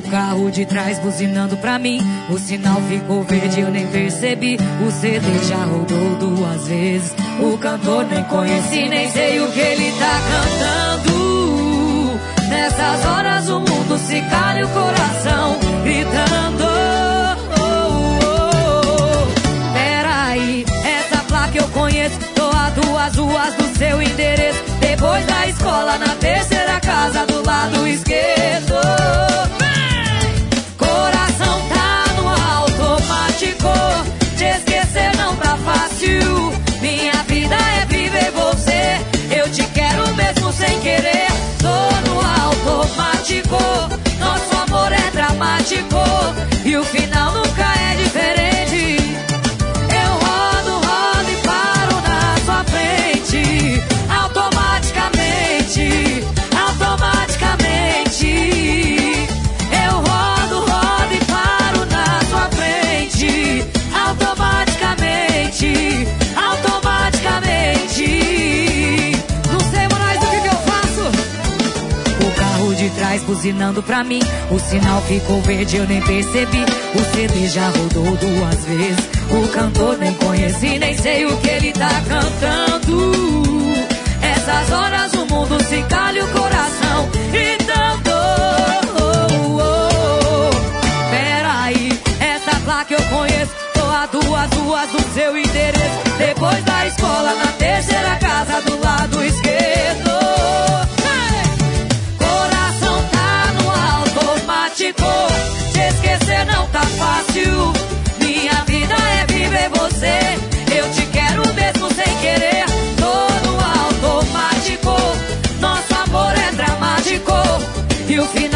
O carro de trás buzinando pra mim, o sinal ficou verde, eu nem percebi. O CD já rodou 2 vezes, o cantor nem conheci, nem sei o que ele tá cantando. Nessas horas o mundo se cala e o coração gritando. Peraí, essa placa eu conheço, tô a 2 ruas do seu endereço. Depois da escola, na 3ª casa do lado esquerdo. Coração tá no automático, te esquecer não tá fácil. Minha vida é viver você, eu te quero mesmo sem querer. Tô no automático, nosso amor é dramático e o final nunca é diferente. Eu rodo, rodo e paro na sua frente, automaticamente, automaticamente. Eu rodo, rodo e paro na sua frente, automaticamente, automaticamente. Não sei mais do que eu faço. O carro de trás buzinando pra mim, o sinal ficou verde, eu nem percebi. O CD já rodou 2 vezes, o cantor nem conheci, nem sei o que ele tá cantando. Essas horas o mundo se cala e o coração gritando. Peraí, essa placa eu conheço, tô a 2 ruas do seu endereço. Depois da escola, na 3ª casa do lado esquerdo. Coração tá no automático, te esquecer não tá fácil. Minha vida é viver você, eu te quero mesmo sem querer. Tô no automático, nosso amor é dramático e o final